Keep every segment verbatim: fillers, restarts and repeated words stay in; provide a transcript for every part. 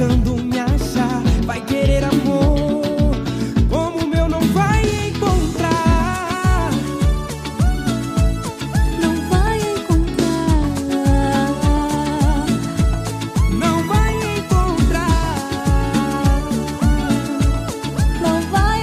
tentando me achar. Vai querer amor como o meu não vai encontrar. Não vai encontrar. Não vai encontrar. Não vai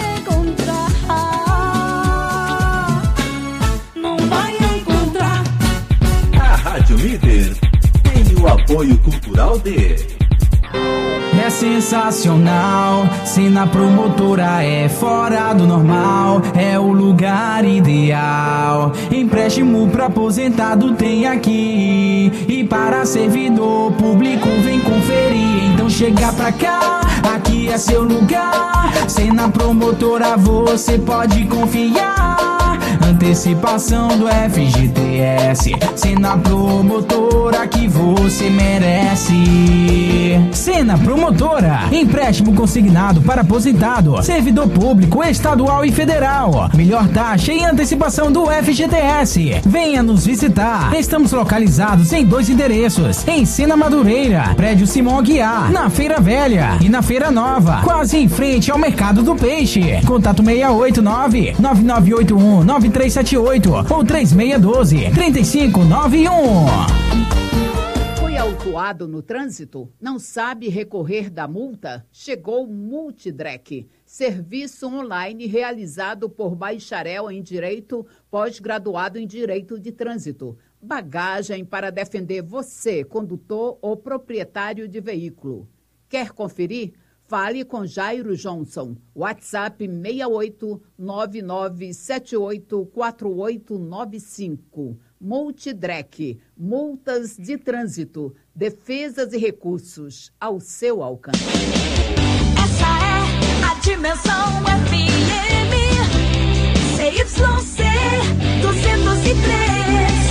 encontrar. Não vai encontrar. A Rádio Líder tem o apoio cultural de... É sensacional, Sena Promotora é fora do normal, é o lugar ideal. Empréstimo pra aposentado tem aqui, e para servidor público vem conferir. Então chega pra cá, aqui é seu lugar. Sena Promotora você pode confiar. Antecipação do F G T S, Sena Promotora que você merece. Sena Promotora, empréstimo consignado para aposentado, servidor público, estadual e federal. Melhor taxa e antecipação do F G T S. Venha nos visitar. Estamos localizados em dois endereços: em Sena Madureira, prédio Simão Aguiar, na Feira Velha, e na Feira Nova, quase em frente ao Mercado do Peixe. Contato seis oito nove, nove nove oito um, nove três sete oito ou três seis um dois, três cinco nove um. Foi autuado no trânsito? Não sabe recorrer da multa? Chegou o Multidrec, serviço online realizado por bacharel em Direito, pós-graduado em Direito de Trânsito. Bagagem para defender você, condutor ou proprietário de veículo. Quer conferir? Fale com Jairo Johnson. WhatsApp seis oito nove nove sete oito quatro oito nove cinco. Multidrec, multas de trânsito, defesas e recursos ao seu alcance. Essa é a Dimensão F M, C Y C duzentos e três,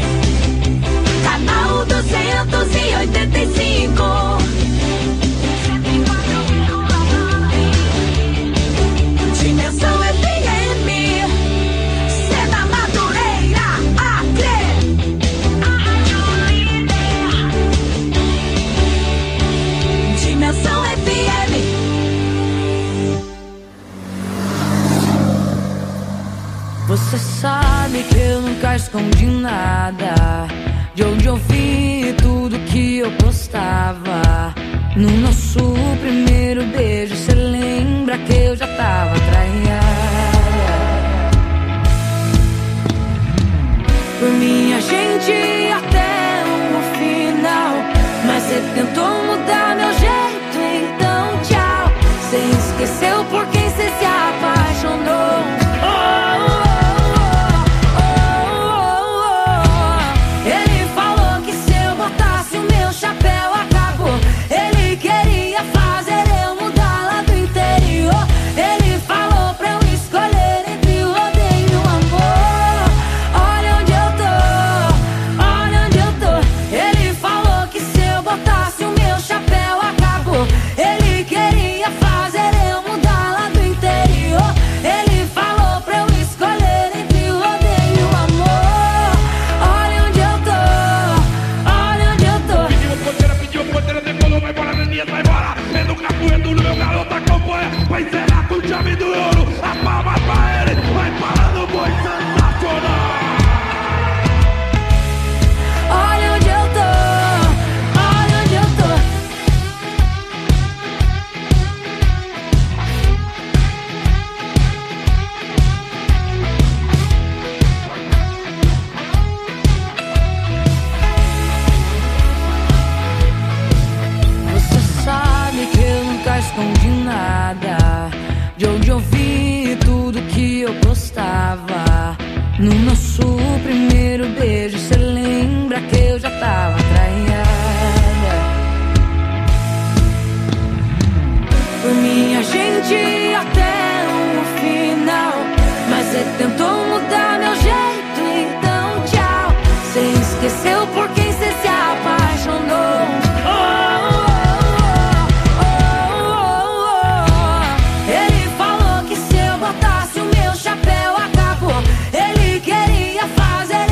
canal duzentos e oitenta e cinco. Dimensão F M, Sena Madureira, Acre. Dimensão F M. Você sabe que eu nunca escondi nada, de onde eu vi tudo que eu postava. No nosso primeiro beijo, cê lembra que eu já tava traída? Por mim a gente ia até o final, mas cê tentou mudar meu jeito, então tchau. Cê esqueceu por quem cê se apaixonou. Oh, oh, oh, oh, oh. Ele falou que se eu botasse o meu chapéu acabou. Ele queria fazer eu mudar lá do interior. Ele falou pra eu escolher entre o odeio e o amor. Olha onde eu tô, olha onde eu tô. Ele falou que se eu botasse o meu chapéu acabou. Ele queria fazer eu mudar lá do interior. Ele falou pra eu escolher entre o odeio e o amor. Olha onde eu tô, olha onde eu tô. Pediu ponteira, pediu ponteira, decolou, vai embora, Nenias, vai embora. Vendo o capoeiro do meu garoto acompanha. Vai encerrar com o chave do ouro. A palma pra ele, vai parando o boi sensacional. Olha onde eu tô, olha onde eu tô. Você sabe que eu nunca escondi nada, de onde eu vi tudo que eu postava. No nosso primeiro beijo, cê lembra que eu já tava traída? Por mim a gente ia até o final, mas cê tentou mudar meu jeito, então tchau. Cê esqueceu por quem cê se apaixonou. Oh, oh, oh, oh, oh. Ele falou que se eu botasse o meu chapéu acabou. Ele queria fazer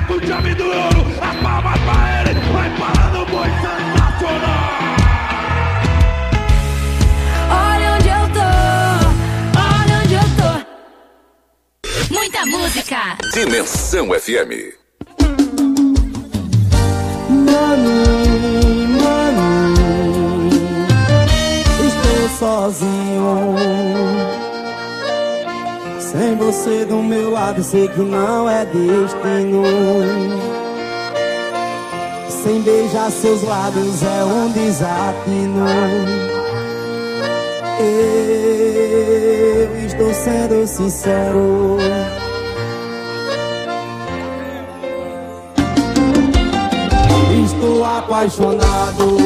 com chave do ouro. A palma pra ele, vai parando o boi sensacional. Olha onde eu tô, olha onde eu tô. Muita música. Dimensão F M. Mami, mami, estou sozinho. Sem você do meu lado, sei que não é destino. Sem beijar seus lábios é um desatino. Eu estou sendo sincero. Estou apaixonado.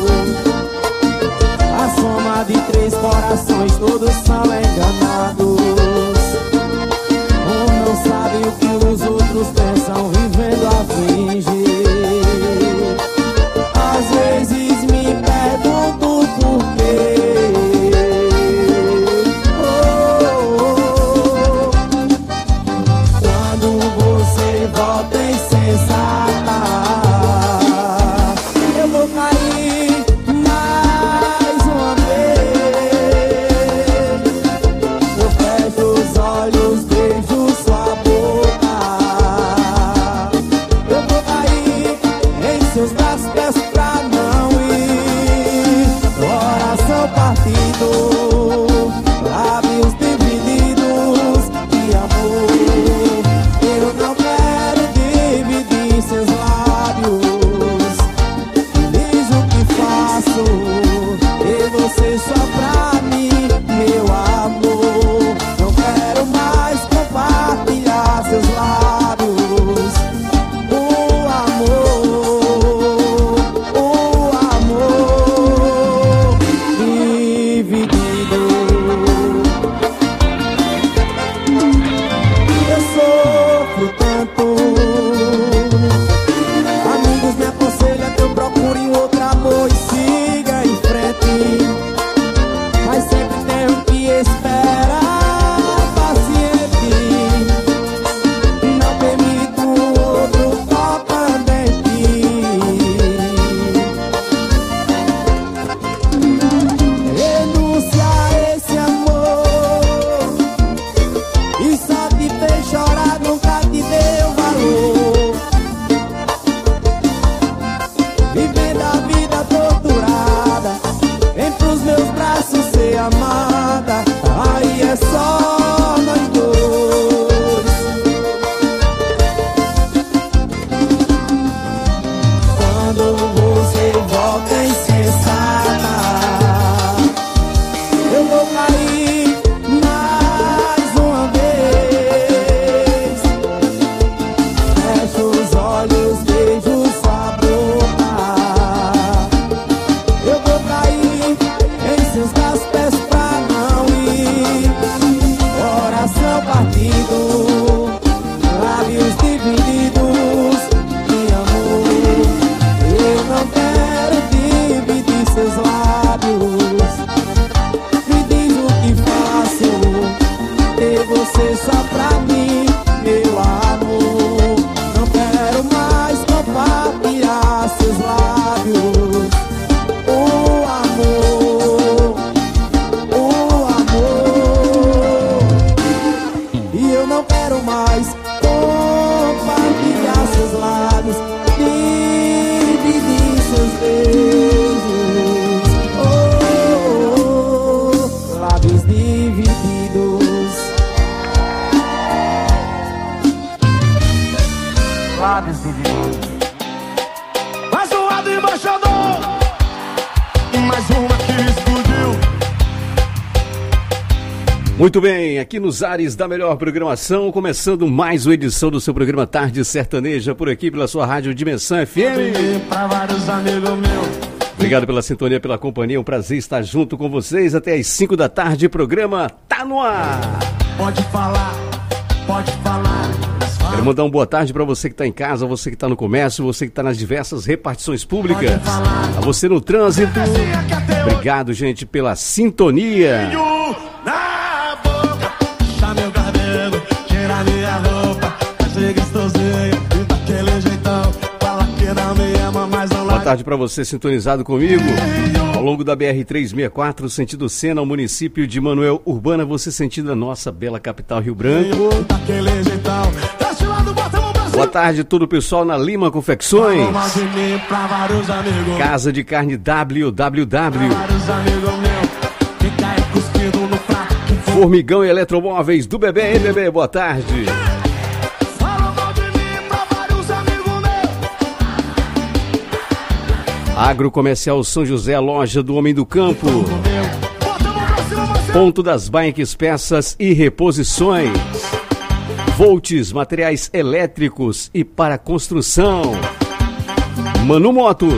A soma de três corações, todos são enganados. Um não sabe o que os outros pensam, vivendo a fingir. Às vezes me pergunto por quê. Oh, oh, oh. Quando você volta insensata, eu vou cair mais uma vez. Eu fecho os olhos, beijo sua boca. Eu vou cair em seus braços, peço pra não ir. Coração partido, lábios divididos de amor. Eu não quero dividir seus lábios. Diz o que faço, e você só pra mim, meu amor. Não quero mais compartilhar seus lábios. O amor, o amor dividido. Eu sofro tanto. Amigos me aconselham que eu procure um outro amor e siga em frente. Mas sempre tenho que esperar paciente. Não permito o outro tocando em ti. Renúncia a esse amor e só te fez chorar, nunca te deu valor. Vivendo a vida torturada, vem pros meus braços ser amada. Aí é só nós dois. Quando você volta insensata, eu vou cair mais uma vez. Fecho os olhos, beijo sua boca. Eu vou cair em seus braços, peço pra não ir. Coração partido, lábios divididos de amor. Eu não quero dividir seus lábios. Me diz o que faço, ter você só pra mim, meu amor. Não quero mais compartilhar seus lábios. O amor, o amor. E eu não quero mais compartilhar seus lábios, dividir seus beijos. Oh, oh, oh, lábios divididos. Lábios divididos. Mais um lado embaixador, mais uma que explodiu. Muito bem, aqui nos ares da melhor programação, começando mais uma edição do seu programa Tarde Sertaneja, por aqui pela sua rádio Dimensão F M. Pra vários amigos meus. Obrigado pela sintonia, pela companhia, um prazer estar junto com vocês até às cinco da tarde, o programa tá no ar. Pode falar, pode falar. Quero mandar uma boa tarde para você que está em casa, você que está no comércio, você que está nas diversas repartições públicas, a você no trânsito. Obrigado, gente, pela sintonia. Na boca, puxa meu cabelo, tira minha roupa, vai ser gostosinho e vai tarde para você sintonizado comigo. Ao longo da B R trezentos e sessenta e quatro, sentido Sena, ao município de Manoel Urbana, você sentindo a nossa bela capital Rio Branco. Boa tarde a todo o pessoal na Lima Confecções. Casa de Carne W W W. Formigão e Eletromóveis do Bebê, hein, Bebê? Boa tarde. Agrocomercial São José, loja do Homem do Campo. Ponto das Bikes, peças e reposições. Volts, materiais elétricos e para construção. Manu Motos.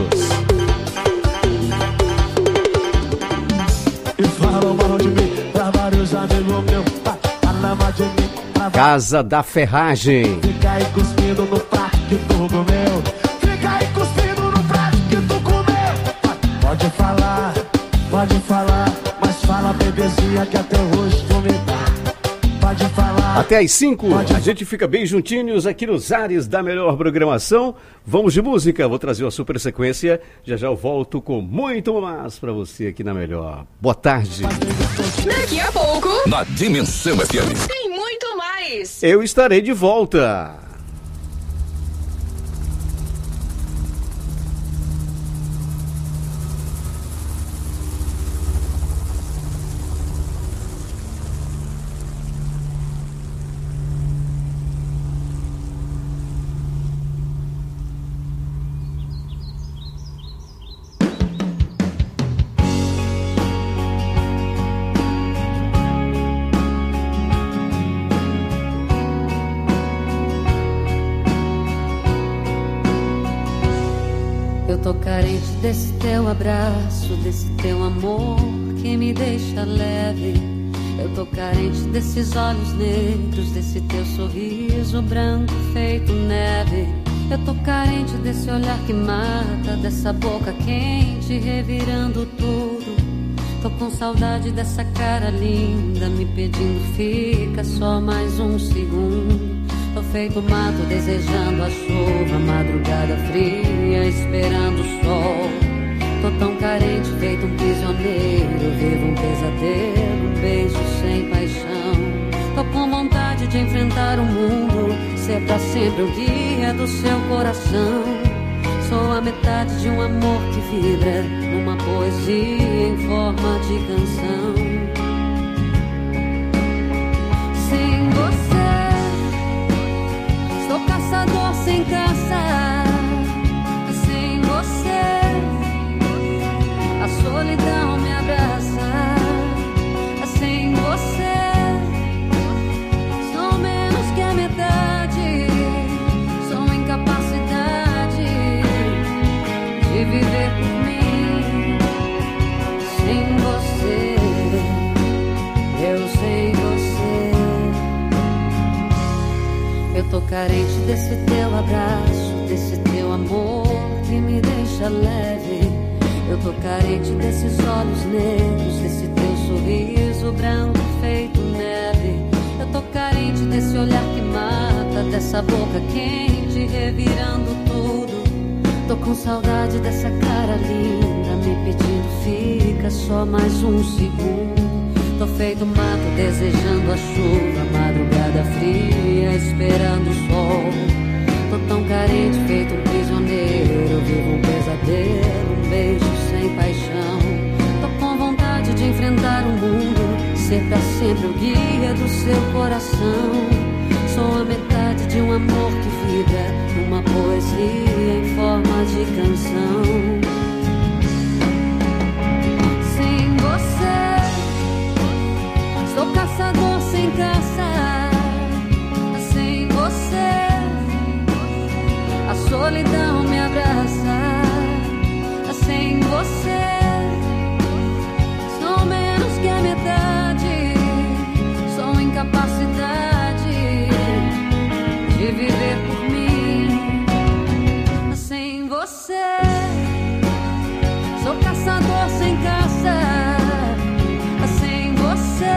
Casa da Ferragem. Fica aí cuspindo no prato que tu comeu. Fica aí cuspindo no prato que tu comeu. Pode falar, pode falar, mas fala, bebezinha, que até hoje tu me dá. Pode falar. Até às cinco, a gente fica bem juntinhos aqui nos ares da melhor programação. Vamos de música, vou trazer uma super sequência. Já já eu volto com muito mais pra você aqui na melhor. Boa tarde. Daqui a pouco, Na Dimensão F M. tem muito mais. Eu estarei de volta. Tô carente desse teu abraço, desse teu amor que me deixa leve. Eu tô carente desses olhos negros, desse teu sorriso branco feito neve. Eu tô carente desse olhar que mata, dessa boca quente revirando tudo. Tô com saudade dessa cara linda me pedindo fica só mais um segundo. Tô feito mato desejando a chuva, madrugada fria esperando o sol. Tô tão carente feito um prisioneiro, vivo um pesadelo, um beijo sem paixão. Tô com vontade de enfrentar o mundo, ser pra sempre o guia do seu coração. Sou a metade de um amor que vibra numa poesia em forma de canção. Sem você sou caçador sem caça, sem você a solidão me abraça. Sem você sou menos que a metade, sou incapacidade de viver por mim. Sem você, eu sem você. Eu tô carente desse teu abraço, desse teu amor que me deixa leve. Eu tô carente desses olhos negros, desse teu sorriso branco feito neve. Eu tô carente desse olhar que mata, dessa boca quente revirando tudo. Tô com saudade dessa cara linda me pedindo fica só mais um segundo. Tô feito mato desejando a chuva, madrugada fria esperando o sol. Tô tão carente feito um prisioneiro, vivo um pesadelo, um beijo sem paixão. Tô com vontade de enfrentar o mundo, ser pra sempre o guia do seu coração. Sou a metade de um amor que vibra numa poesia em forma de canção. Sem você sou caçador sem caça, sem você a solidão me abraça. Sem você sou menos que a metade, sou incapacidade de viver por mim. Sem você sou caçador sem caça. Sem você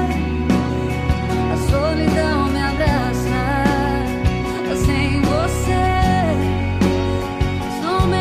a solidão me abraça. Sem você sou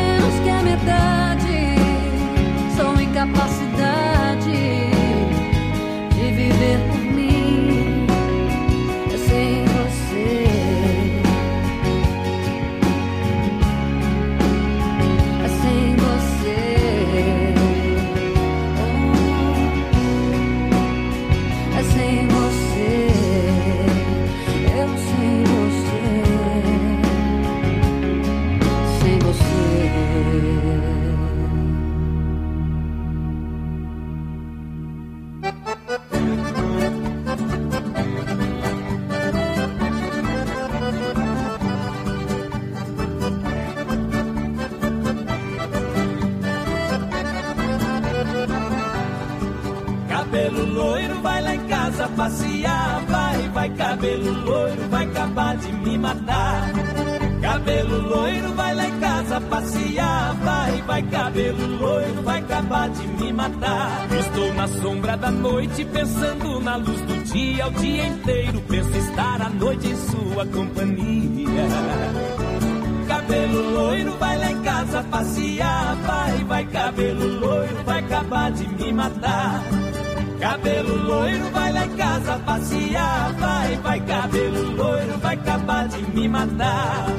Cabelo loiro, vai lá em casa passear. Vai, vai, cabelo loiro, vai acabar de me matar. Cabelo loiro, vai lá em casa passear. Vai, vai, cabelo loiro, vai acabar de me matar. Estou na sombra da noite, pensando na luz do dia. O dia inteiro penso estar à noite em sua companhia. Cabelo loiro, vai lá em casa passear. Vai, vai, cabelo loiro, vai acabar de me matar. Cabelo loiro, vai lá em casa passear. Vai, vai, cabelo loiro, vai acabar de me matar.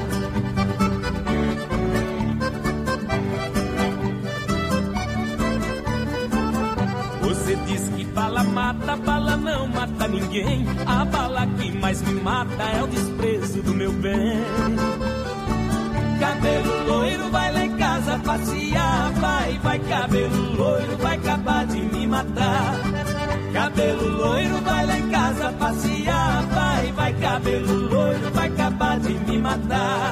Você diz que bala mata, bala não mata ninguém. A bala que mais me mata é o desprezo do meu bem. Cabelo loiro, vai lá em casa passear. Vai, vai, cabelo loiro, vai acabar de me matar. Cabelo loiro, vai lá em casa passear. Vai, vai, cabelo loiro, vai acabar de me matar.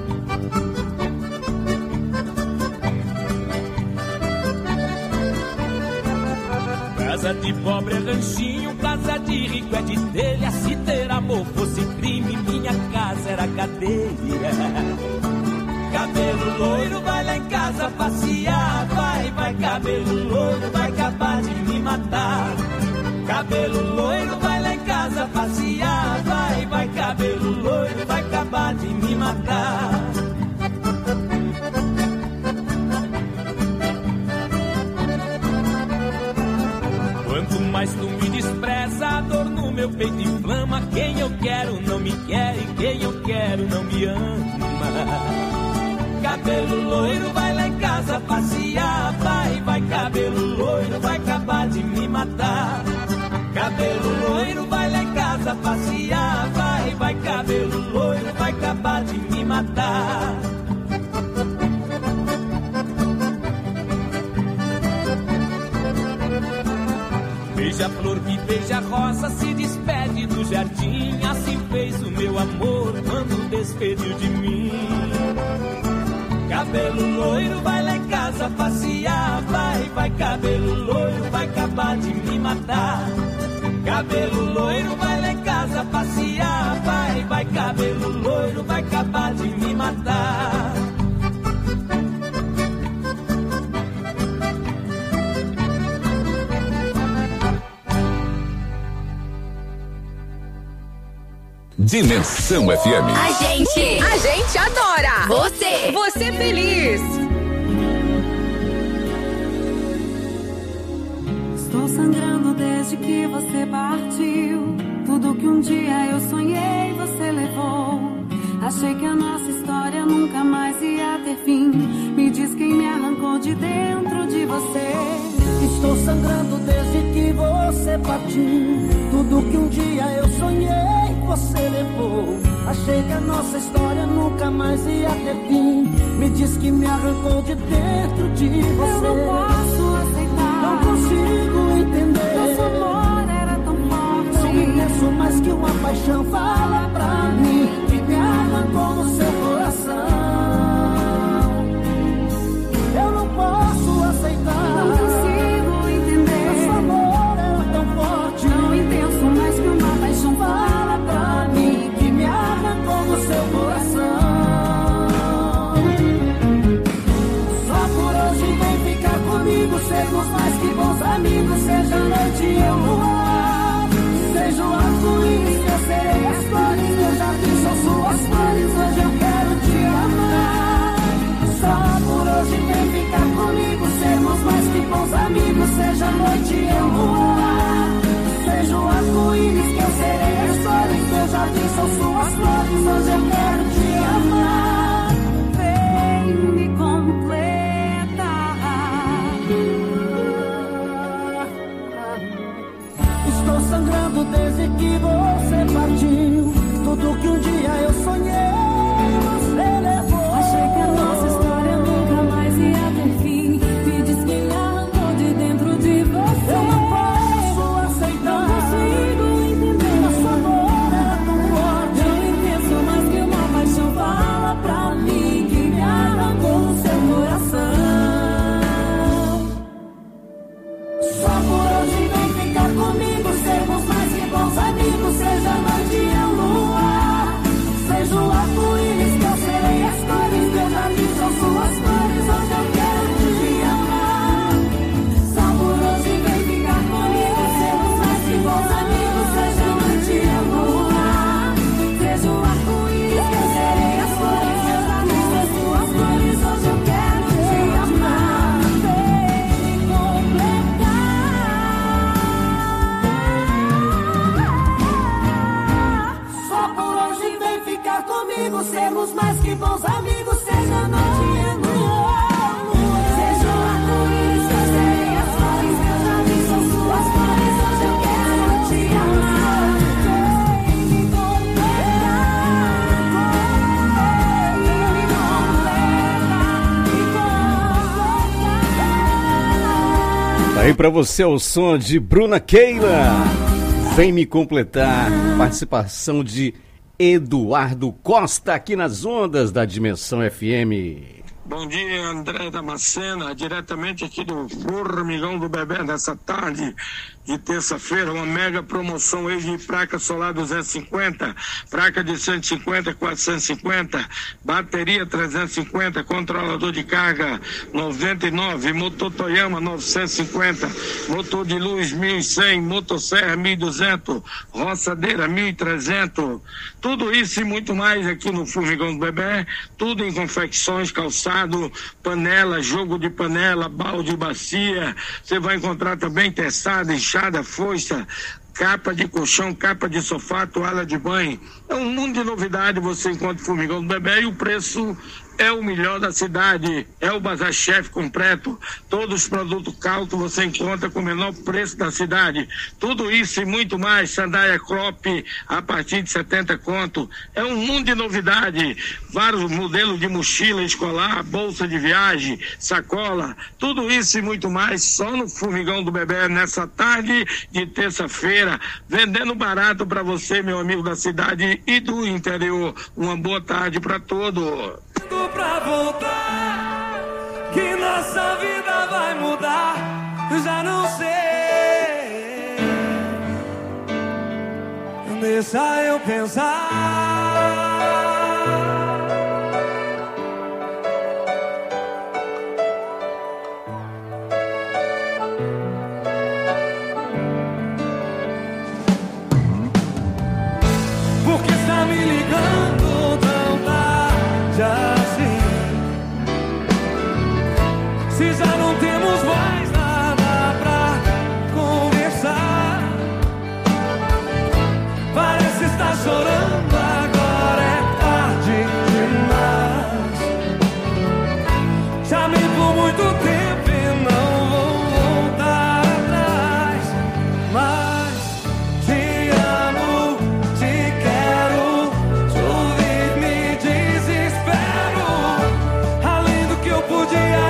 Casa de pobre é ranchinho, casa de rico é de telha. Se ter amor fosse crime, minha casa era cadeia. Cabelo loiro, vai lá em casa passear. Vai, vai, cabelo loiro, vai acabar de me matar. Cabelo loiro, vai lá em casa passear. Vai, vai, cabelo loiro, vai acabar de me matar. Quanto mais tu me despreza, a dor no meu peito inflama. Quem eu quero não me quer e quem eu quero não me ama. Cabelo loiro, vai lá em casa passear. Vai, vai, cabelo loiro, vai acabar de me matar. Cabelo loiro, vai lá em casa passear. Vai, vai, cabelo loiro, vai acabar de me matar. Beija-flor que beija-rosa se despede do jardim. Assim fez o meu amor quando despediu de mim. Cabelo loiro, vai lá em casa passear. Vai, vai, cabelo loiro, vai acabar de me matar. Cabelo loiro, vai lá em casa passear. Vai, vai, cabelo loiro, vai acabar de me matar. Dimensão F M. A gente, a gente adora você, você feliz. Estou sangrando desde que você partiu. Tudo que um dia eu sonhei você levou. Achei que a nossa história nunca mais ia ter fim. Me diz quem me arrancou de dentro de você. Estou sangrando desde que você partiu. Tudo que um dia eu sonhei você levou. Achei que a nossa história nunca mais ia ter fim. Me diz que me arrancou de dentro de você. Eu não posso aceitar, não consigo entender. Nosso amor era tão forte. Não me penso mais que uma paixão. Fala pra mim que me arrancou no seu coração. Eu não posso aceitar, não consigo entender. Nosso amor era tão forte, tão intenso, mais que uma paixão. Fala pra mim que me arrancou no seu coração. Só por hoje vem ficar comigo. Sermos mais que bons amigos. Seja noite e eu no ar. Seja o arco-íris, eu serei as flores. Eu já vi são suas flores. Hoje eu quero te amar. Aí pra você o som de Bruna Keila, Vem Me Completar, participação de Eduardo Costa aqui nas ondas da Dimensão F M. Bom dia, André Damascena, diretamente aqui do Formigão do Bebê, nessa tarde de terça-feira, uma mega promoção aí de placa solar duzentos e cinquenta, placa de cento e cinquenta, quatrocentos e cinquenta, bateria trezentos e cinquenta, controlador de carga noventa e nove, motor Toyama novecentos e cinquenta, motor de luz mil e cem, motosserra mil e duzentos, roçadeira mil e trezentos, tudo isso e muito mais aqui no Formigão do Bebê, tudo em confecções, calçado, panela, jogo de panela, balde, bacia, você vai encontrar também testado, enxada, foice, capa de colchão, capa de sofá, toalha de banho. É um mundo de novidade, você encontra o Formigão do Bebê e o preço é o melhor da cidade, é o Bazar Chef completo, todos os produtos Calto você encontra com o menor preço da cidade, tudo isso e muito mais, sandália crop a partir de setenta conto, é um mundo de novidade, vários modelos de mochila escolar, bolsa de viagem, sacola, tudo isso e muito mais, só no Formigão do Bebê, nessa tarde de terça-feira, vendendo barato para você, meu amigo da cidade e do interior. Uma boa tarde para todos. Pra voltar, que nossa vida vai mudar, eu já não sei. Deixa eu pensar. Porque está me ligando tão tarde assim? Se já não temos mais nada pra conversar, parece estar chorando, agora é tarde demais. Chamei por muito tempo e não vou voltar atrás, mas te amo, te quero, te ouvir me desespero, além do que eu podia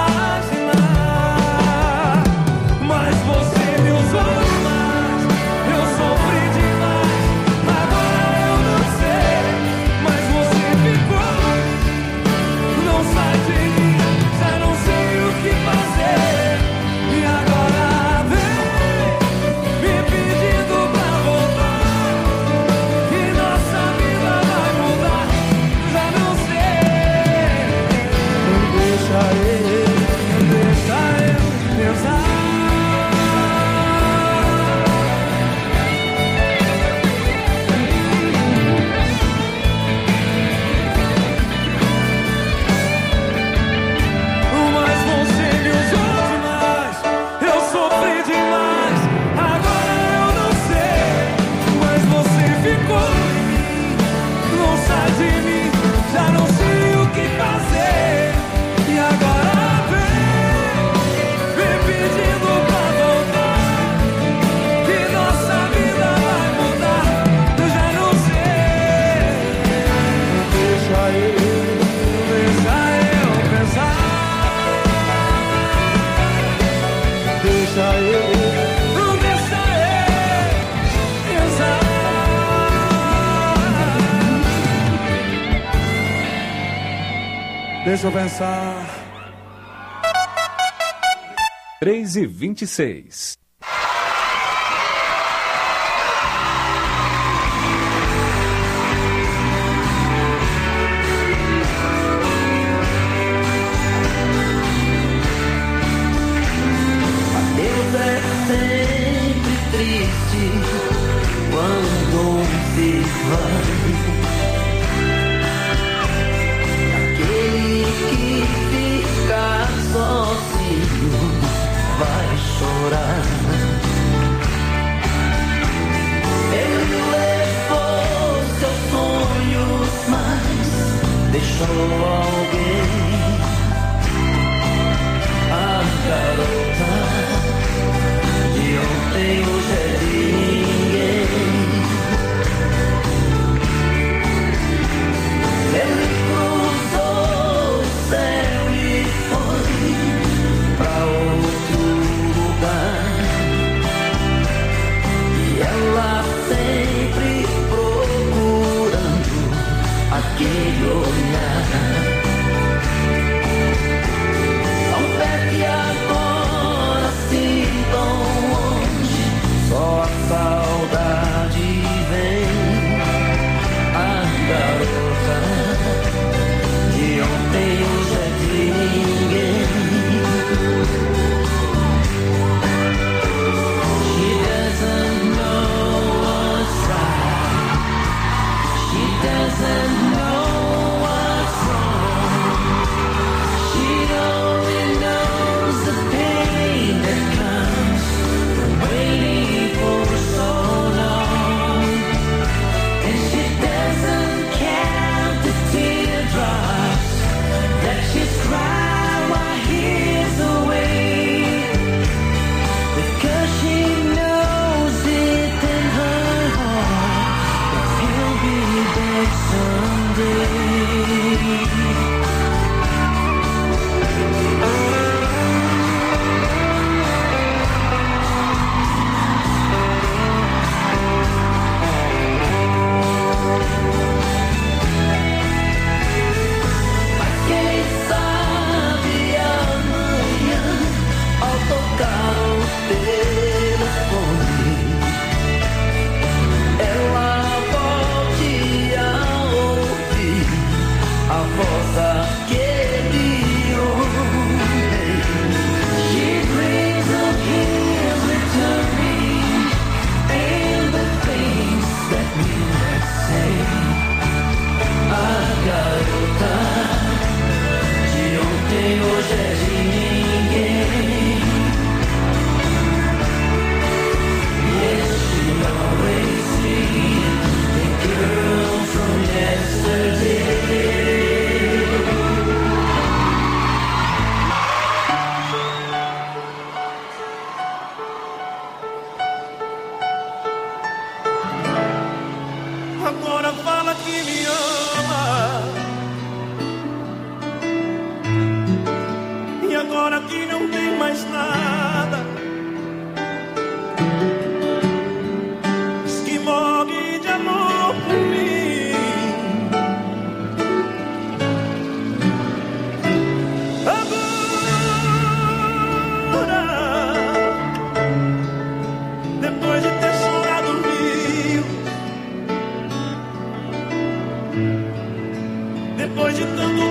imaginar. Mas você me usou demais, eu sofri demais, agora eu não sei, mas você ficou, não sai de mim, já não sei o que fazer. E agora vem me pedindo pra voltar, que nossa vida vai mudar, já não sei. Deixa eu, deixa eu pensar. Mas você me usou demais, eu sofri demais, agora eu não sei, mas você ficou em mim, não sai de mim, já não sei o que fazer. E agora vem, vem pedindo pra voltar, que nossa vida vai mudar, eu já não sei. Deixa eu, deixa eu pensar. Deixa eu, não deixa eu pensar. Deixa eu pensar. três e vinte e seis. Deus é sempre triste quando se vai. Aquele que fica sozinho vai chorar.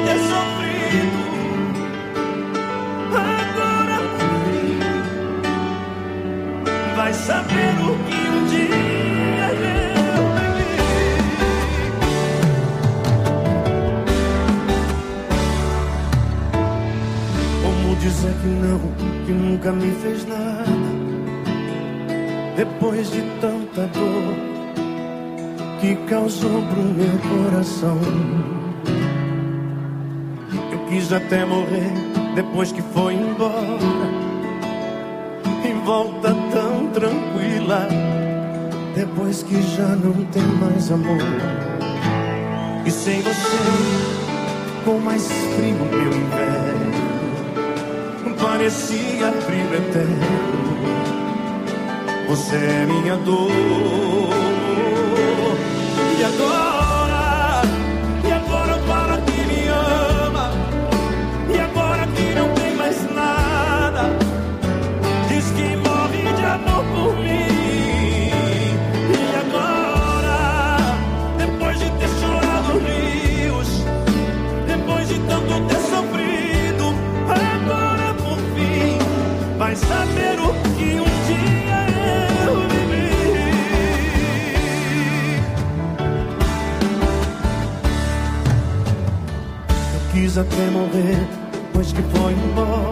ter sofrido. Agora vai saber o que um dia eu vivi. Como dizer que não, que nunca me fez nada, depois de tanta dor que causou pro meu coração. Eu quis até morrer depois que foi embora, em volta tão tranquila, depois que já não tem mais amor. E sem você ficou mais frio meu inverno, parecia frio eterno. Você é minha dor. E agora, e agora para que me ama, e agora que não tem mais nada, diz que morre de amor por mim. E agora, depois de ter chorado rios, depois de tanto ter sofrido, agora por fim vai saber o que um dia eu vivi. Eu quis até morrer depois que foi embora,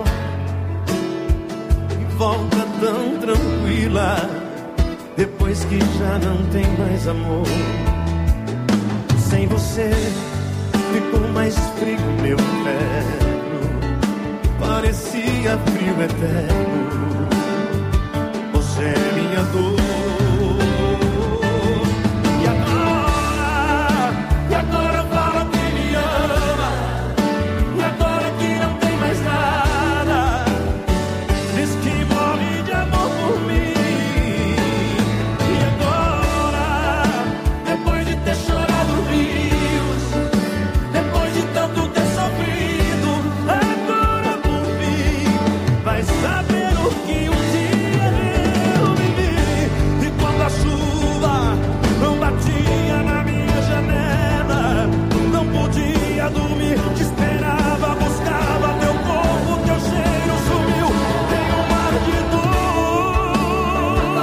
e volta tão tranquila, depois que já não tem mais amor. Sem você ficou mais frio meu inverno, parecia frio eterno. Você é minha dor. E agora, e agora fala que me ama, e agora que não tem mais nada, diz que morre de amor por mim. E agora, depois de ter chorado rios, depois de tanto ter sofrido, agora por fim vai saber o que um dia eu vivi. E quando a chuva não batia na minha janela, não podia dormir, te esperava, buscava teu corpo, teu cheiro sumiu, tem um mar de dor.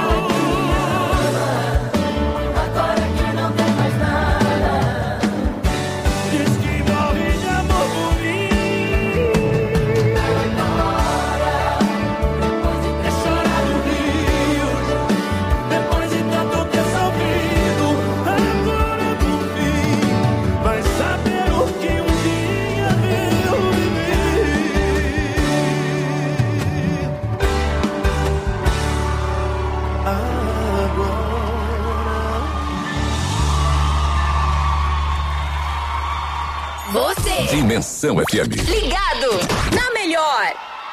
Agora que não tem mais nada, diz que morre de amor por mim. Agora, depois de ter chorado rios, depois de tanto ter sofrido, agora por fim vai saber o que um dia eu vivi. Você. Dimensão F M. Ligado na melhor.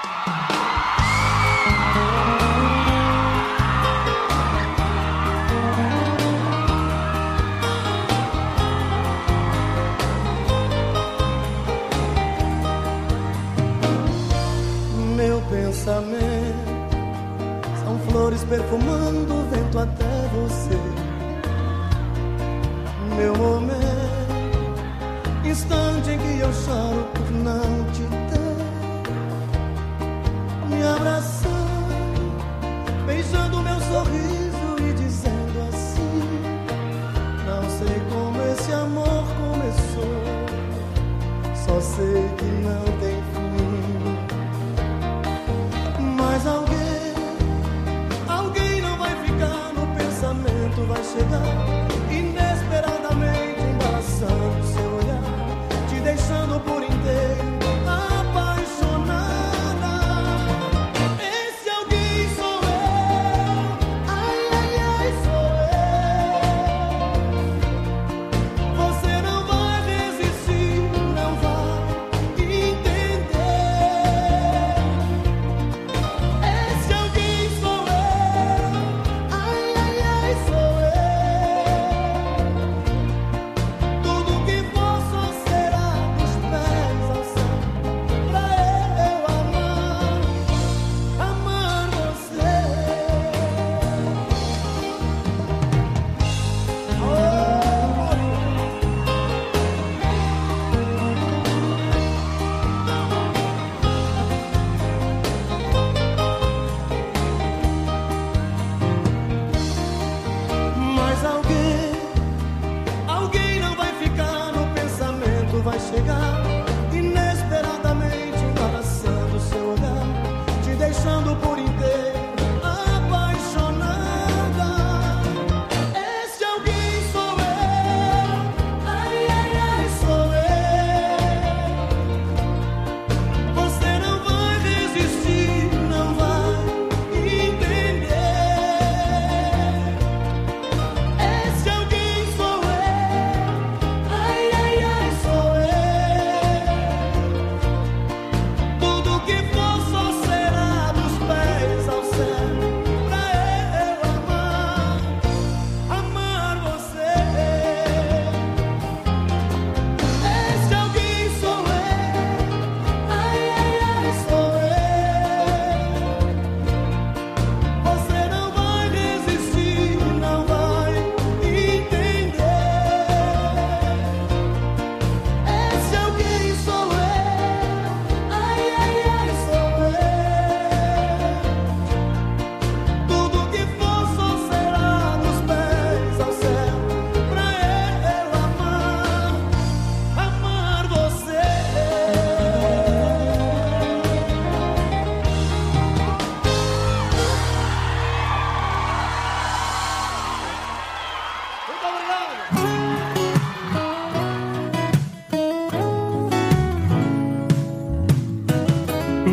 Meu pensamento são flores perfumando o vento até você. Meu momento, instante em que eu choro por não te ter, me abraçando, beijando meu sorriso e dizendo assim: não sei como esse amor começou, só sei que não tem fim. Mas alguém, alguém não vai ficar no pensamento, vai chegar inesperadamente, embaraçando seu olhar, te deixando por inteiro apaixonada. Esse alguém sou eu, ai, ai, ai, sou eu. Você não vai resistir, não vai entender. Esse alguém sou eu, ai, ai, ai, sou eu.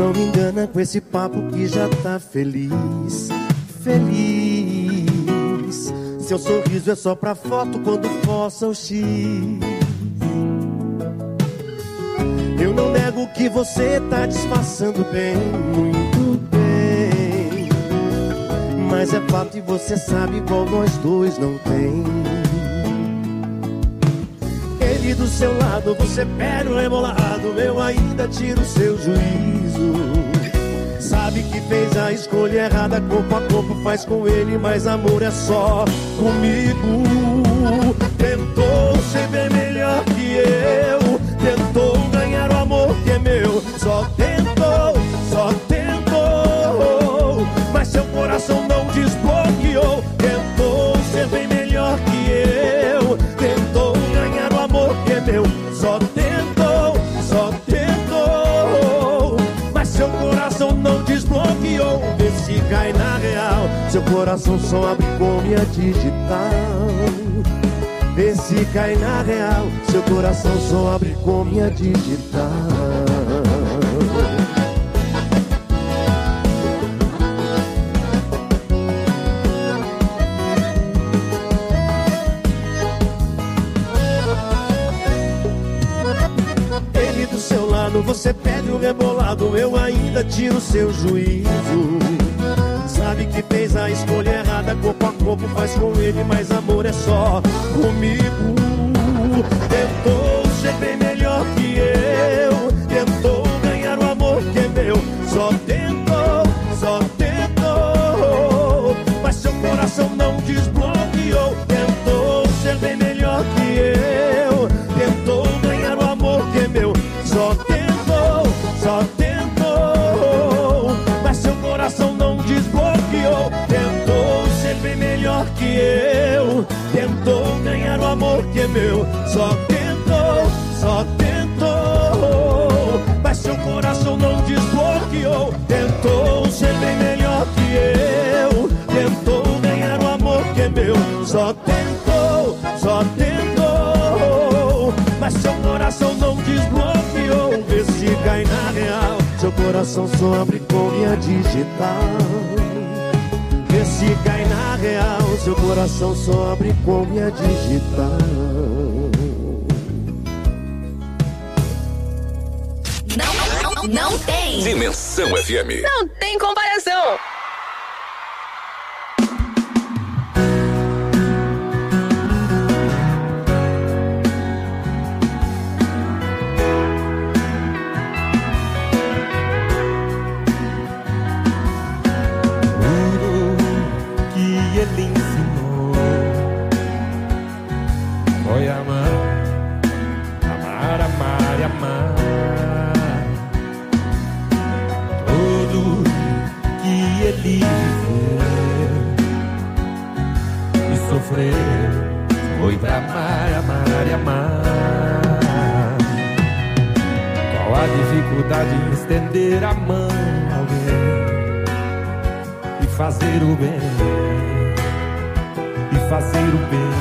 não me engana com esse papo que já tá feliz, feliz. Seu sorriso é só pra foto quando força o X. Eu não nego que você tá disfarçando bem, muito bem. Mas é fato e você sabe igual nós dois não tem. Ele do seu lado, você pede o rebolado, eu ainda tiro o seu juízo. Sabe que fez a escolha errada, corpo a corpo faz com ele, mas amor é só comigo. Tentou ser bem melhor que eu, tentou ganhar o amor que é meu. Só tentou, só tentou, mas seu coração não desbloqueou. Tentou ser bem melhor que eu, tentou ganhar o amor que é meu. Só tentou, só tentou, mas seu coração não desbloqueou. Vê se cai na real, seu coração só abre com minha digital. Vê se cai na real, seu coração só abre com minha digital. Ele do seu lado, você pede o rebolado, eu ainda tiro seu juízo. Sabe que fez a escolha errada, corpo a corpo faz com ele, mas amor é só comigo. Tentou ser bem melhor que eu, tentou ganhar o amor que é meu. Só tentou, só tentou, mas seu coração não desbloqueou. Tentou ser bem melhor que eu, tentou ganhar o amor que é meu. Só tentou, só tentou, mas seu coração não desbloqueou. Tentou ser bem melhor que eu, tentou ganhar o amor que é meu. Só tentou, só tentou, mas seu coração não desbloqueou. Tentou ser bem melhor que eu, tentou ganhar o amor que é meu. Só tentou, só tentou, mas seu coração não desbloqueou. Vê se cai na real, seu coração só abre com minha digital. Vê se cai na real, seu coração só abre com minha digital. Não, não, não tem. Dimensão F M. Não tem comparação. Ele ensinou foi amar, amar, amar e amar. Tudo que ele viveu e sofreu foi pra amar, amar e amar. Qual a dificuldade em estender a mão a alguém e fazer o bem? Fazer o bem.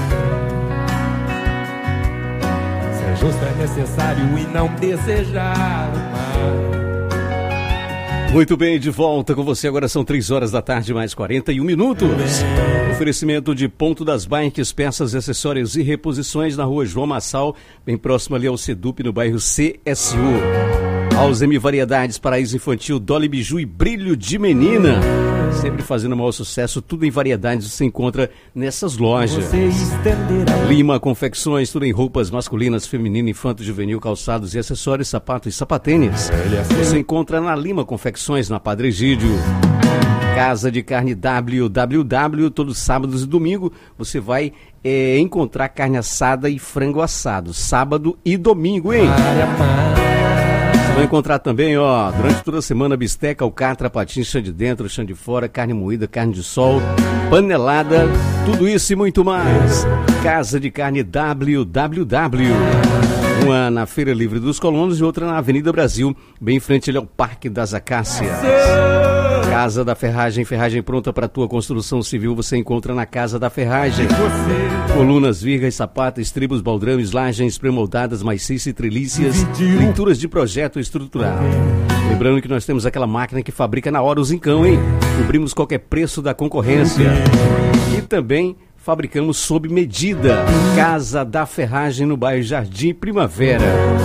Ser justo é necessário e não desejar o mal. Muito bem, de volta com você. Agora são três horas da tarde, mais quarenta e um minutos. Oferecimento de Ponto das Bikes, peças, acessórios e reposições na rua João Massal, bem próximo ali ao Sedup, no bairro C S U. Alzheimer Variedades, Paraíso Infantil, Dolly Biju e Brilho de Menina. Sempre fazendo o maior sucesso, tudo em variedades você encontra nessas lojas. Lima Confecções, tudo em roupas masculinas, feminino, infanto, juvenil, calçados e acessórios, sapatos e sapatênis. Você encontra na Lima Confecções, na Padre Egídio. Casa de Carne W W W, todos sábados e domingo você vai é, encontrar carne assada e frango assado, sábado e domingo, hein? Você vai encontrar também, ó, durante toda a semana, bisteca, alcatra, patim, chã de dentro, chã de fora, carne moída, carne de sol, panelada, tudo isso e muito mais. Casa de Carne W W W. Uma na Feira Livre dos Colonos e outra na Avenida Brasil, bem em frente ali ao Parque das Acácias. Casa da Ferragem, ferragem pronta para tua construção civil, você encontra na Casa da Ferragem. Colunas, virgas, sapatas, estribos, baldrames, lajes pré-moldadas, maciças e trilícias, pinturas de projeto estrutural. Lembrando que nós temos aquela máquina que fabrica na hora o zincão, hein? Cobrimos qualquer preço da concorrência. E também fabricamos sob medida. Casa da Ferragem no bairro Jardim Primavera.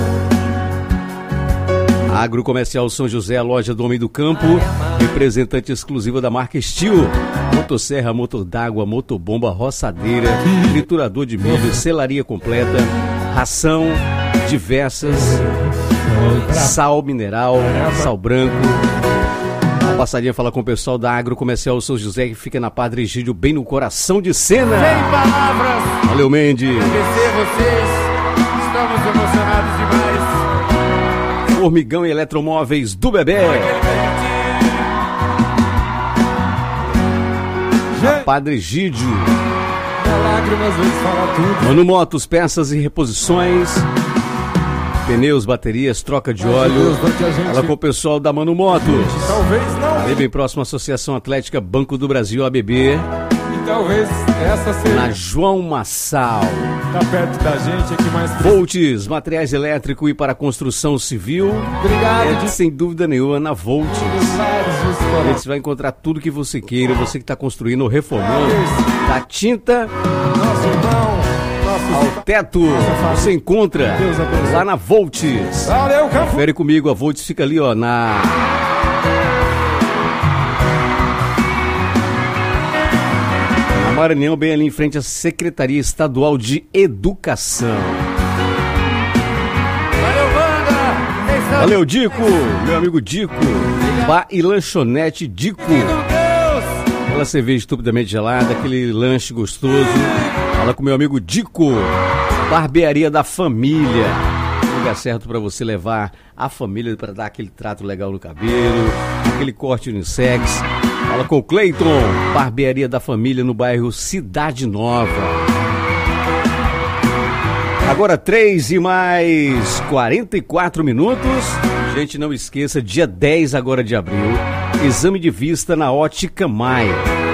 Agrocomercial São José, a loja do Homem do Campo, representante exclusiva da marca Steel. Motosserra, motor d'água, motobomba, roçadeira, triturador de milho, selaria completa, ração diversas, sal mineral, sal branco. A passadinha fala com o pessoal da Agrocomercial São José, que fica na Padre Egídio, bem no coração de Sena. Sem palavras. Valeu, Mendes. Agradecer vocês. Estamos emocionados demais. Formigão e Eletromóveis do Bebê. Padre Egídio. Lágrimas, vamos falar tudo. Mano Motos, peças e reposições. Pneus, baterias, troca de óleo. Fala com o pessoal da Mano Motos. Talvez não. Ali bem próximo à Associação Atlética Banco do Brasil, A B B. E talvez essa seja. Na João Massal. Tá perto da gente aqui mais. Volts, materiais elétricos e para construção civil. Obrigado. É, sem dúvida nenhuma, na Volts. Você vai encontrar tudo que você queira. Você que está construindo ou reformando. Da tinta nosso irmão, nosso ao teto. Você encontra lá na Volts. Valeu, Campo. Confere comigo, a Volts fica ali, ó, na... Maranhão, bem ali em frente à Secretaria Estadual de Educação. Valeu, Wanda! Valeu, Dico, meu amigo Dico. Bar e lanchonete Dico. Aquela cerveja estupidamente gelada, aquele lanche gostoso. Fala com meu amigo Dico. Barbearia da Família. Lugar certo para você levar a família para dar aquele trato legal no cabelo, aquele corte unissex. Fala com o Cleiton, Barbearia da Família no bairro Cidade Nova. Agora três e mais quarenta e quatro minutos. Gente, não esqueça, dia dez agora de abril, exame de vista na Ótica Mai.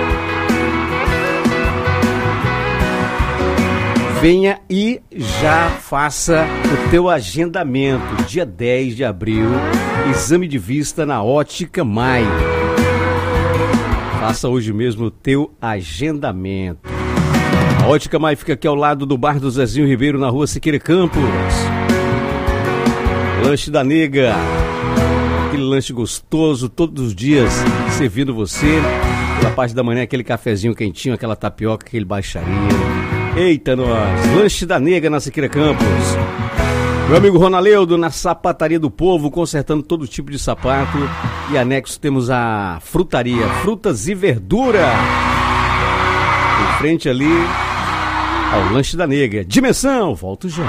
Venha e já faça o teu agendamento. Dia dez de abril, exame de vista na Ótica Mai. Faça hoje mesmo o teu agendamento. A Ótica Mai fica aqui ao lado do bar do Zezinho Ribeiro, na rua Siqueira Campos. Lanche da Nega. Aquele lanche gostoso, todos os dias, servindo você. Pela parte da manhã, aquele cafezinho quentinho, aquela tapioca, aquele baixaria. Eita, nós! Lanche da Nega na Siqueira Campos. Meu amigo Ronaldo, na Sapataria do Povo, consertando todo tipo de sapato. E anexo temos a frutaria, frutas e verdura. Em frente ali ao Lanche da Nega. Dimensão, volto já.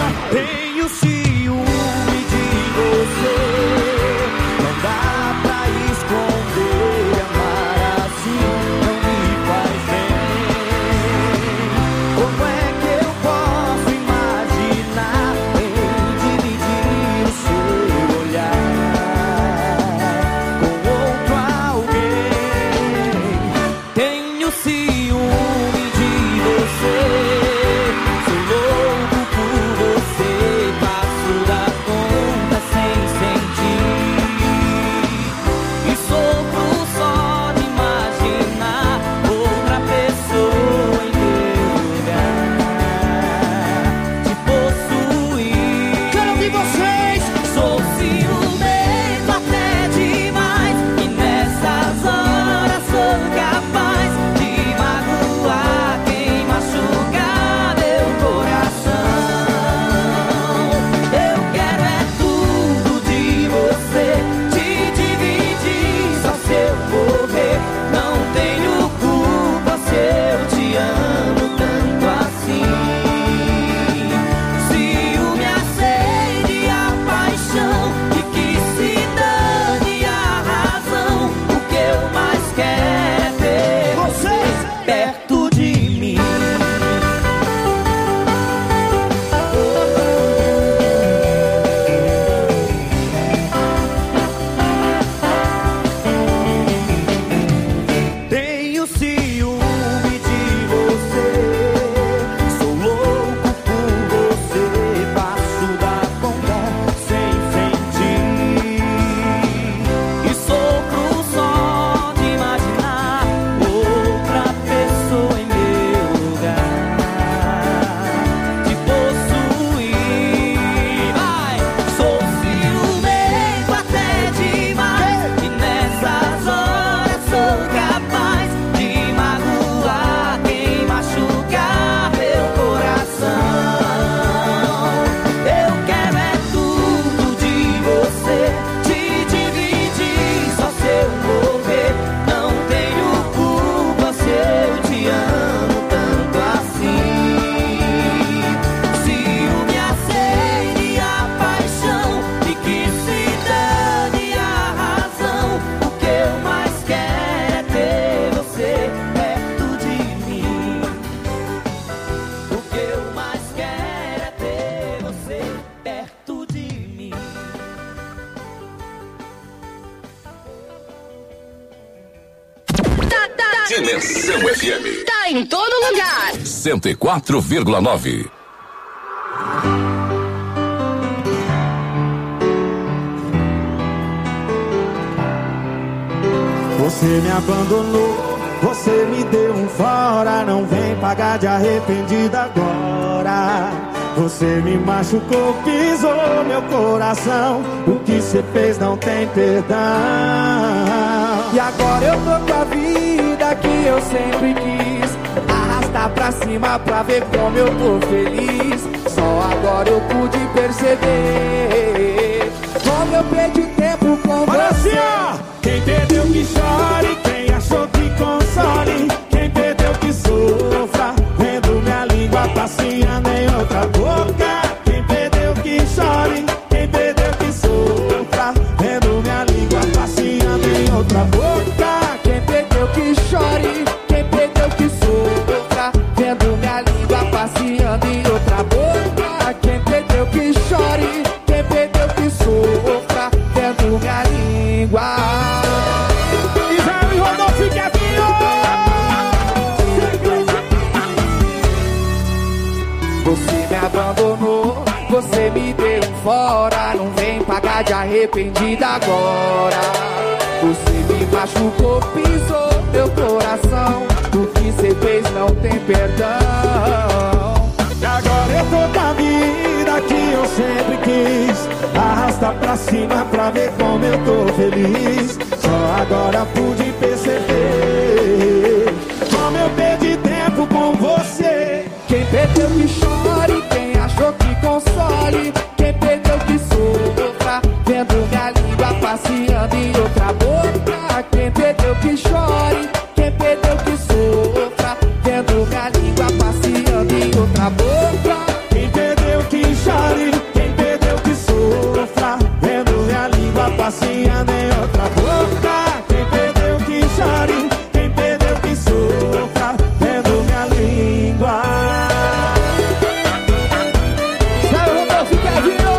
Tenho ciúme de você, não dá pra Dimensão F M. Tá em todo lugar. cento e quatro vírgula nove. Você me abandonou, você me deu um fora. Não vem pagar de arrependida agora. Você me machucou, pisou meu coração. O que você fez não tem perdão. E agora eu tô com a vida que eu sempre quis. Arrastar pra cima pra ver como eu tô feliz. Só agora eu pude perceber como eu perdi tempo com Olha você. assim, ó. Quem perdeu que chore, quem achou que console. Quem perdeu que sofra, vendo minha língua passeando em outra boca. Quem perdeu que chore, quem perdeu que sofra, vendo minha língua passeando em outra boca. Quem perdeu que chore, quem perdeu que sofra, vendo minha língua passeando em outra boca. Quem perdeu que chore, quem perdeu que sofra, vendo minha língua. Israel Rodolfo e Kevinho. Você me abandonou, você me deu um fora. Não vem pagar de arrependida agora. Você me machucou, pisou meu coração. O que você fez não tem perdão. E agora eu tô com a vida que eu sempre quis. Arrasta pra cima pra ver como eu tô feliz. Só agora pude perceber como eu perdi tempo com você. Quem perdeu que chore, quem achou que console. Quem perdeu que sofra, vendo minha língua passeando em outra boca. Quem perdeu que chore, quem perdeu que sofra, vendo minha língua passeando em outra boca. Quem perdeu que chore, quem perdeu que sofra, vendo minha língua passeando em outra boca. Quem perdeu que chore, quem perdeu que sofra, vendo minha língua. Sai o meu fiquezinho.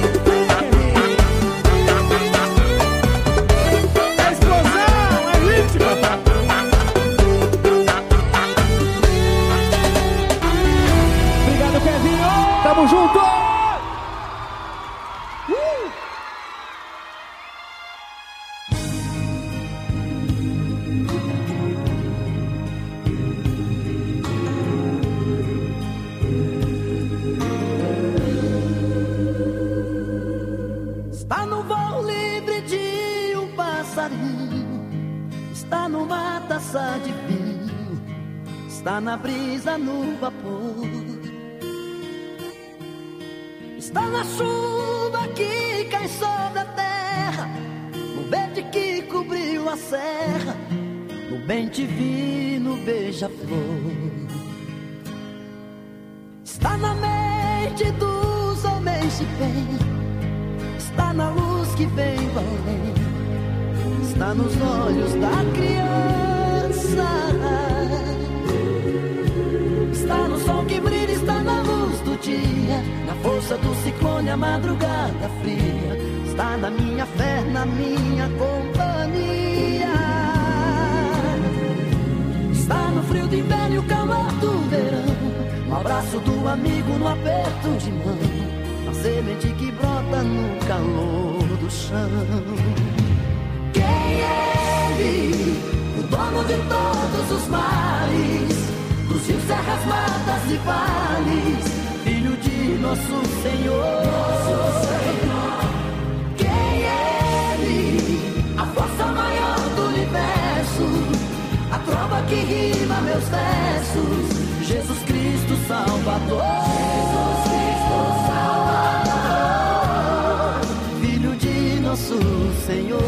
É explosão, é ritmo. Obrigado, Kevinho. Tamo junto. Uh! Está no voo livre de um passarinho, está numa taça de vinho, está na brisa no vapor, está na chuva que cai sobre a terra, no verde que cobriu a serra, no bem divino beija-flor. Está na mente dos homens de bem, está na luz que vem do além, está nos olhos da criança, está no sol que brilha, está na luz do dia, na força do ciclone, a madrugada fria, está na minha fé, na minha companhia, está no frio do inverno e o calor do verão, no abraço do amigo, no aperto de mão, a semente que brota no calor do chão. Quem é ele? O dono de todos os mares, dos rios, serras, matas e vales, filho de nosso Senhor. Nosso Senhor. Quem é ele? A força maior do universo, a trova que rima meus versos, Jesus Cristo Salvador. Jesus Cristo Salvador, filho de nosso Senhor.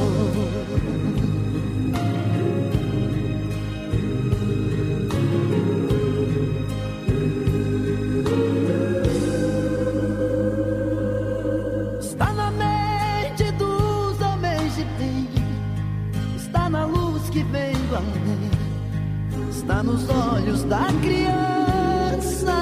Está na mente dos homens de bem, está na luz que vem do além, está nos olhos da criança,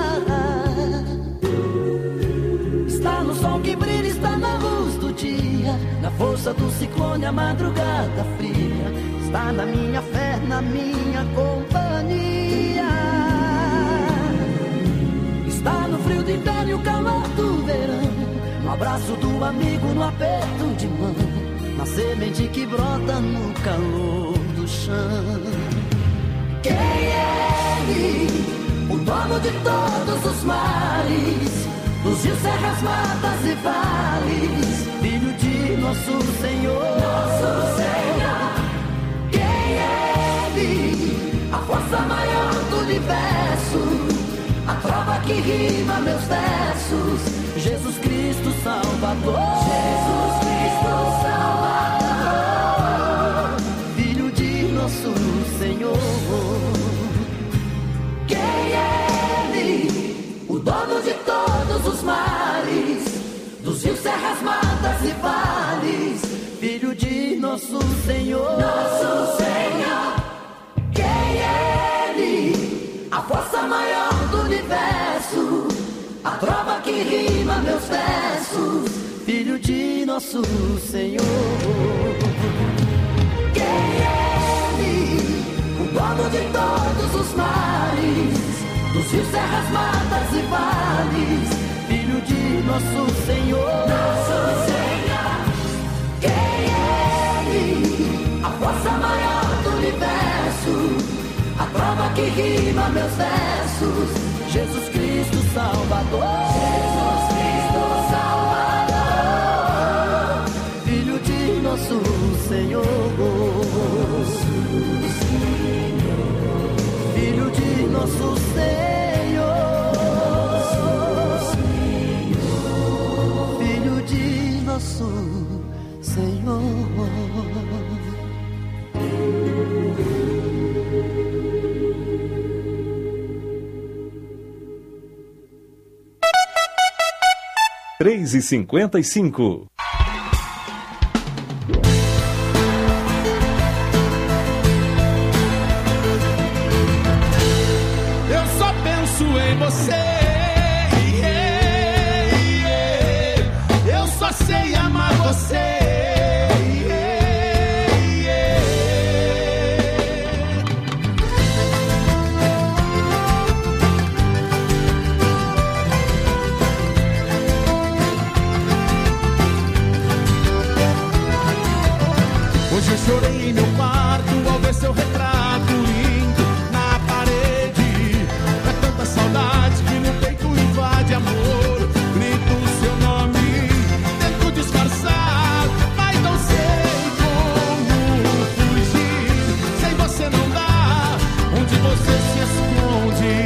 está no sol que brilha, está na luz do dia, na força do ciclone, a madrugada fria, está na minha fé, na minha companhia. Está no frio do inverno e o calor do verão, no abraço do amigo, no aperto de mão, na semente que brota no calor do chão. Quem é Ele? O dono de todos os mares, dos rios, serras, matas e vales, Filho de nosso Senhor. Nosso Senhor. Quem é Ele? A força maior do universo, a trova que rima meus versos, Jesus Cristo Salvador. Jesus Cristo Salvador, Filho de nosso Senhor. Quem é Ele? O dono de todos os mares, dos rios, serras, matas e vales, Filho de nosso Senhor. Nosso Senhor. Quem é Ele? A força maior do universo, a trova que rima meus versos, Filho de nosso Senhor. Quem é Ele? O dono de todos os mares, dos rios, serras, matas e vales, Filho de nosso Senhor. Nosso Senhor. Quem é Ele? A força maior do universo, a prova que rima meus versos, Jesus Cristo Salvador. Jesus Cristo Salvador, Filho de nosso Senhor. Filho de nosso Senhor. Filho de nosso Senhor. três e cinquenta e cinco. Eu só penso em você. Yeah, yeah. Eu só sei amar você. Eu chorei em meu quarto ao ver seu retrato lindo na parede. É tanta saudade que no peito invade amor. Grito o seu nome, tento disfarçar, mas não sei como fugir. Sem você não dá, onde você se esconde.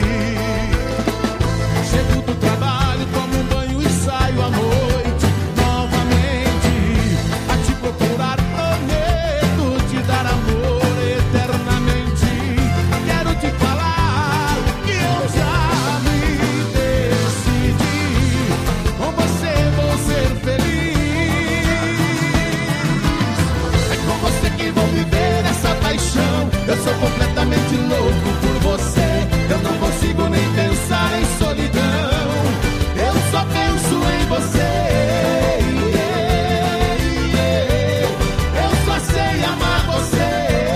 Chego do trabalho, tomo um banho e saio à noite novamente a te procurar. Dar amor eternamente. Quero te falar que eu já me decidi. Com você vou ser feliz. É com você que vou viver essa paixão. Eu sou completamente louco por você. Eu não consigo nem pensar em solidão. Eu só penso em você. Eu só sei amar você.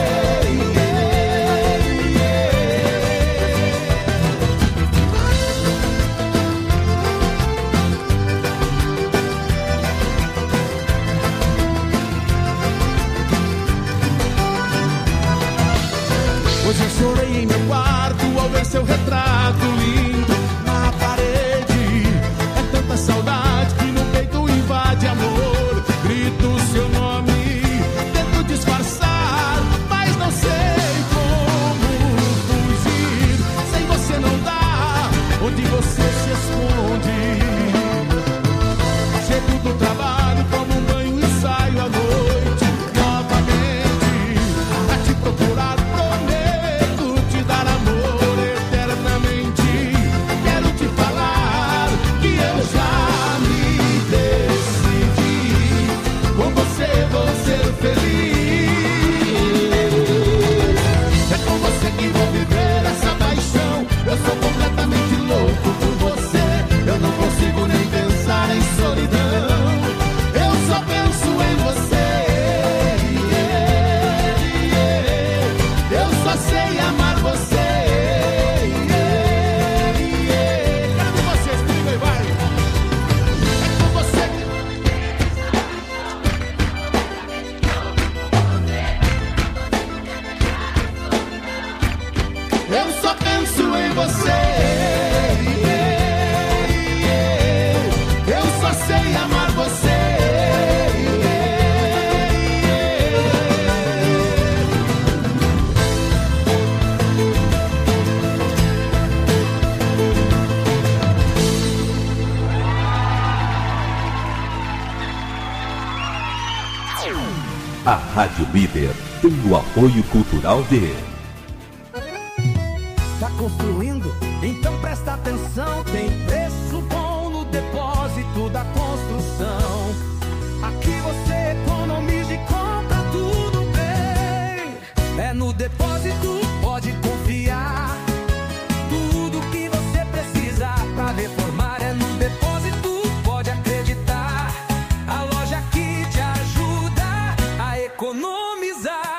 Hoje eu chorei em meu quarto ao ver seu retrato lindo na parede. É tanta saudade que no peito invade amor. Grito o seu nome, tento disfarçar, mas não sei como fugir. Sem você não dá, onde você se esconde. Chego do trabalho, tomo um banho e saio à noite novamente a te procurar. Prometo te dar amor eternamente. Rádio Líder tem o apoio cultural de... Tá construindo? Então presta atenção. Tem preço bom no depósito da construção. Aqui você economiza e compra tudo bem. É no depósito, pode confiar. Tudo que você precisa pra reformar é no depósito, pode acreditar. A loja que te ajuda a economizar.